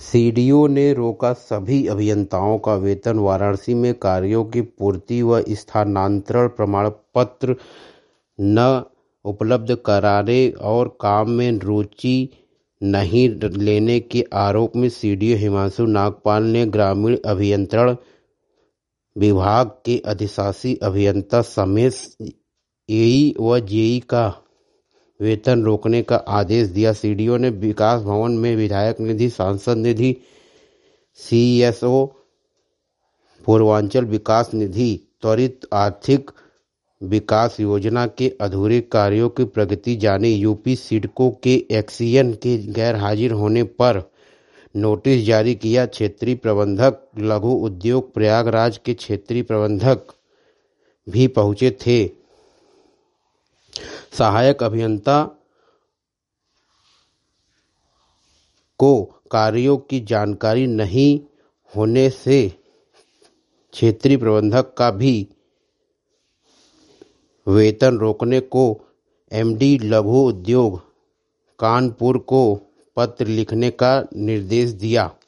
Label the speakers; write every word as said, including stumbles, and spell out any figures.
Speaker 1: CDO ने रोका सभी अभियंताओं का वेतन। वाराणसी में कार्यों की पूर्ति व स्थानांतरण प्रमाण पत्र न उपलब्ध कराने और काम में रुचि नहीं लेने के आरोप में सीडीओ हिमांशु नागपाल ने ग्रामीण अभियंत्रण विभाग के अधिशासी अभियंता समेत एई व जेई का वेतन रोकने का आदेश दिया। सीडीओ ने विकास भवन में विधायक निधि, सांसद निधि, सीएसओ, पूर्वांचल विकास निधि, त्वरित आर्थिक विकास योजना के अधूरे कार्यों की प्रगति जाने, यूपी सिडको के एक्सीएन के गैर हाजिर होने पर नोटिस जारी किया। क्षेत्रीय प्रबंधक लघु उद्योग प्रयागराज के क्षेत्रीय प्रबंधक भी पहुंचे थे। सहायक अभियंता को कार्यों की जानकारी नहीं होने से क्षेत्रीय प्रबंधक का भी वेतन रोकने को एमडी लघु उद्योग कानपुर को पत्र लिखने का निर्देश दिया।